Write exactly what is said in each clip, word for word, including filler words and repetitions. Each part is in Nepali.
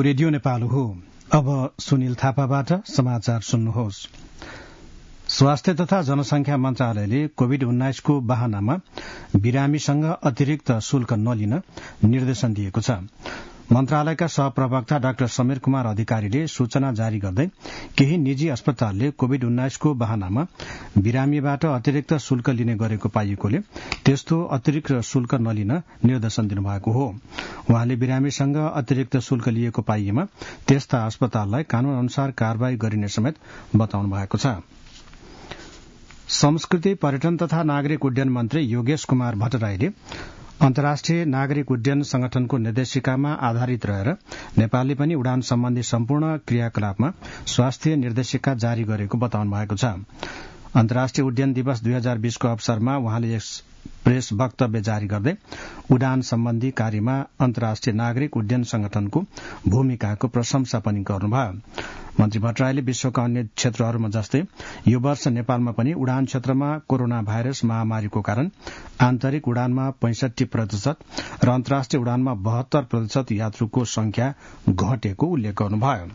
रेडियो नेपाल हो। अब सुनिल थापाबाट समाचार सुन्नुहोस्। स्वास्थ्य तथा जनसंख्या मन्त्रालयले कोविड उन्नाइसको बहानामा बिरामीसँग अतिरिक्त शुल्क नलिन निर्देशन दिएको छ। मन्त्रालयका सहप्रवक्ता डाक्टर समीर कुमार अधिकारीले सूचना जारी गर्दै केही निजी अस्पतालले कोविड उन्नाइसको बहानामा बिरामीबाट अतिरिक्त शुल्क लिने गरेको पाइएकोले त्यस्तो अतिरिक्त शुल्क नलिन निर्देशन दिनुभएको हो। उहाँले बिरामीसँग अतिरिक्त शुल्क लिएको पाइएमा त्यस्ता अस्पताललाई कानून अनुसार कार्यवाही गरिने समेत बताउनु भएको छ। संस्कृति, पर्यटन तथा नागरिक उड्डयन मन्त्री योगेश कुमार भट्टराईले अन्तर्राष्ट्रिय नागरिक उड्डयन संगठनको निर्देशिकामा आधारित रहेर नेपालले पनि उडान सम्बन्धी सम्पूर्ण क्रियाकलापमा स्वास्थ्य निर्देशिका जारी गरेको बताउनु भएको छ। अन्तर्राष्ट्रिय उड्डयन दिवस दुई हजार बीसको अवसरमा उहाँले एक प्रेस वक्तव्य जारी गर्दै उडान सम्बन्धी कार्यमा अन्तर्राष्ट्रिय नागरिक उड्डयन संगठनको भूमिकाको प्रशंसा पनि गर्नुभयो। मन्त्री भट्टराईले विश्वका अन्य क्षेत्रहरूमा जस्तै यो वर्ष नेपालमा पनि उडान क्षेत्रमा कोरोना भाइरस महामारीको कारण आन्तरिक उडानमा पैंसठी प्रतिशत र अन्तर्राष्ट्रिय उडानमा बहत्तर प्रतिशत यात्रुको संख्या घटेको उल्लेख गर्नुभयो।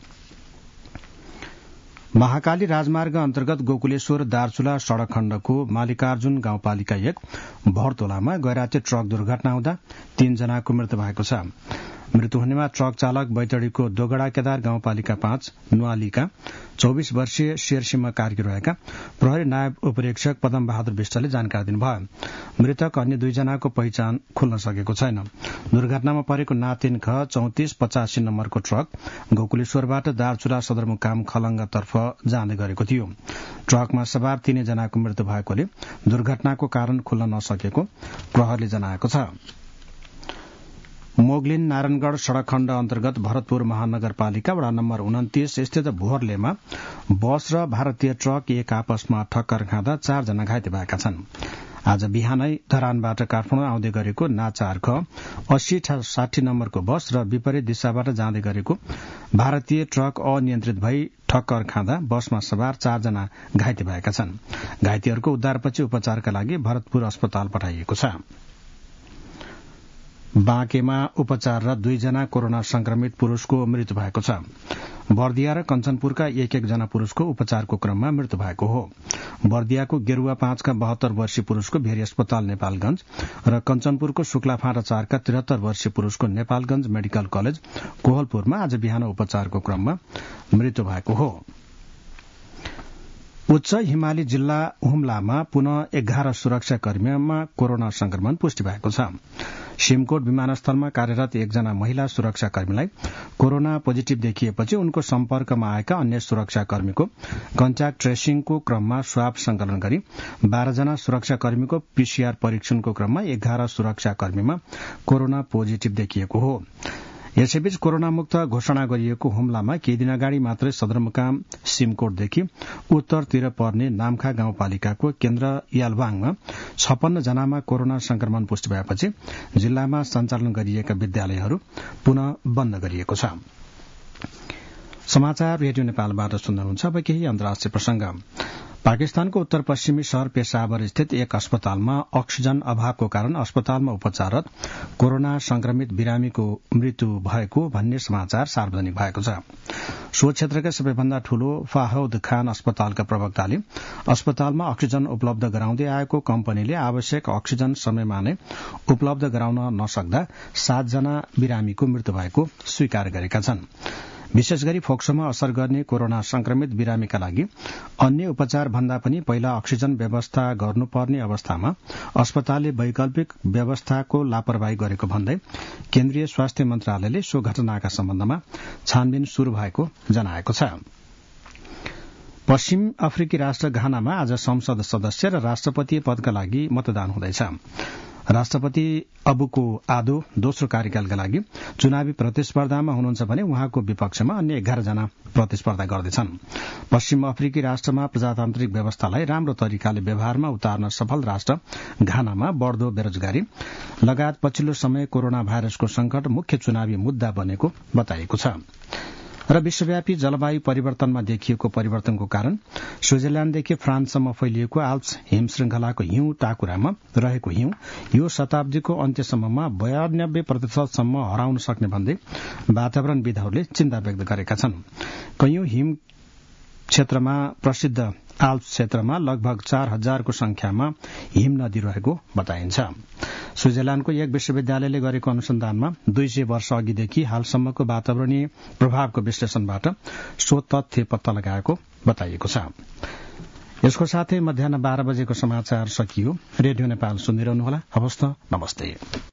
महाकाली राजमार्ग अन्तर्गत गोकुलेश्वर दार्चुला सड़क खण्डको मालिकार्जुन गाउँपालिका एक भरतोलामा गैराते ट्रक दुर्घटना हुँदा तीनजनाको मृत्यु भएको छ। मृत्यु हुनेमा ट्रक चालक बैतडीको दोगडा केदार गाउँपालिका पाँच नुवालीका चौबीस वर्षीय शेरसिंह कार्की रहेका प्रहरी नायब उपरीक्षक पदम बहादुर विष्टले जानकारी दिनुभयो। मृतक अन्य दुईजनाको पहिचान खुल्न सकेको छैन। दुर्घटनामा परेको ना तीन ख चौतिस पचासी नम्बरको ट्रक गोकुलेश्वरबाट दार्चुला सदरमुकाम खलंगातर्फ जाँदै गरेको थियो। ट्रकमा सवार तीनैजनाको मृत्यु भएकोले दुर्घटनाको कारण खुल्न नसकेको प्रहरीले जनाएको छ। मोगलिन नारायणगढ़ सड़क खण्ड अन्तर्गत भरतपुर महानगरपालिका वडा नम्बर उन्तीस स्थित भोरलेमा बस र भारतीय ट्रक एक आपसमा ठक्कर खाँदा चारजना घाइते भएका छन्। आज बिहानै धरानबाट काठमाडौँ आउँदै गरेको ना चार ख अस्सी साठी नम्बरको बस र विपरीत दिशाबाट जाँदै गरेको भारतीय ट्रक अनियन्त्रित भई ठक्कर खाँदा बसमा सवार चारजना घाइते भएका छन्। घाइतेहरूको उद्धारपछि उपचारका लागि भरतपुर अस्पताल पठाइएको छ। बाँकेमा उपचार र दुईजना कोरोना संक्रमित पुरूषको मृत्यु भएको छ। बर्दिया र कञ्चनपुरका एक एक जना पुरूषको उपचारको क्रममा मृत्यु भएको हो। बर्दियाको गेरुवा पाँचका बहत्तर वर्षीय पुरूषको भेरी अस्पताल नेपालगंज र कञ्चनपुरको शुक्लाफाँटा चारका त्रिहत्तर वर्षीय पुरूषको नेपालगंज मेडिकल कलेज कोहलपुरमा आज बिहान उपचारको क्रममा मृत्यु भएको हो। उच्च हिमाली जिल्ला हुम्लामा पुनः एघार सुरक्षाकर्मीमा कोरोना संक्रमण पुष्टि भएको छ। सिमकोट विमानस्थलमा कार्यरत एकजना महिला सुरक्षाकर्मीलाई कोरोना पोजिटिभ देखिएपछि उनको सम्पर्कमा आएका अन्य सुरक्षाकर्मीको कन्ट्याक्ट ट्रेसिङको क्रममा स्वाब संकलन गरी बाह्रजना सुरक्षाकर्मीको पीसीआर परीक्षणको क्रममा एघार सुरक्षाकर्मीमा कोरोना पोजिटिभ देखिएको हो। यसैबीच कोरोना मुक्त घोषणा गरिएको हुम्लामा केही दिन अगाडि मात्रै सदरमुकाम सिमकोटदेखि उत्तरतिर पर्ने नाम्खा गाउँपालिकाको केन्द्र यालवाङमा छप्पन्न जनामा कोरोना संक्रमण पुष्टि भएपछि जिल्लामा सञ्चालन गरिएका विद्यालयहरू पुनः बन्द गरिएको छ। समाचार रेडियो नेपालबाट सुन्नुहुन्छ। अब केही अन्तर्राष्ट्रिय प्रसंग। पाकिस्तानको उत्तर पश्चिमी शहर पेशावर स्थित एक अस्पतालमा अक्सिजन अभावको कारण अस्पतालमा उपचाररत कोरोना संक्रमित बिरामीको मृत्यु भएको भन्ने समाचार सार्वजनिक भएको छ। सो क्षेत्रका सबैभन्दा ठूलो फाहौद खान अस्पतालका प्रवक्ताले अस्पतालमा अक्सिजन उपलब्ध गराउँदै आएको कम्पनीले आवश्यक अक्सिजन समयमा नै उपलब्ध गराउन नसक्दा सातजना बिरामीको मृत्यु भएको स्वीकार गरेका छन्। विशेष गरी फोक्सोमा असर गर्ने कोरोना संक्रमित बिरामीका लागि अन्य उपचार भन्दा पनि पहिला अक्सिजन व्यवस्था गर्नुपर्ने अवस्थामा अस्पतालले वैकल्पिक व्यवस्थाको लापरवाही गरेको भन्दै केन्द्रीय स्वास्थ्य मन्त्रालयले सो घटनाका सम्बन्धमा छानबिन शुरू भएको जनाएको छ। पश्चिम अफ्रिकी राष्ट्र घानामा आज संसद सदस्य र राष्ट्रपति पदका लागि मतदान हुँदैछ। राष्ट्रपति अबुको आदो दोस्रो कार्यकालका लागि चुनावी प्रतिस्पर्धामा हुनुहुन्छ भने उहाँको विपक्षमा अन्य एघार जना प्रतिस्पर्धा गर्दैछन्। पश्चिम अफ्रिकी राष्ट्रमा प्रजातान्त्रिक व्यवस्थालाई राम्रो तरिकाले व्यवहारमा उतार्न सफल राष्ट्र घानामा बढ़दो बेरोजगारी लगायत पछिल्लो समय कोरोना भाइरसको संकट मुख्य चुनावी मुद्दा बनेको बताइएको छ। र विश्वव्यापी जलवायु परिवर्तनमा देखिएको परिवर्तनको कारण स्विजरल्याण्डदेखि फ्रान्ससम्म फैलिएको आल्प्स हिम श्रृंखलाको हिउँ टाकुरामा रहेको हिउँ यो शताब्दीको अन्त्यसम्ममा बयानब्बे प्रतिशतसम्म हराउन सक्ने भन्दै वातावरणविदहरूले चिन्ता व्यक्त गरेका छन्। कैयौं हिम क्षेत्रमा प्रसिद्ध आल्प्स क्षेत्रमा लगभग चार हजारको संख्यामा हिम नदी रहेको बताइन्छ। स्विजरल्याण्डको एक विश्वविद्यालयले गरेको अनुसन्धानमा दुई सय वर्ष अघिदेखि हालसम्मको वातावरणीय प्रभावको विश्लेषणबाट सो तथ्य पत्ता लगाएको बताइएको छ। यसको साथै मध्याह बाह्र बजेको समाचार सकियो। रेडियो नेपाल सुनिरहनुहोला। हवस् त, नमस्ते।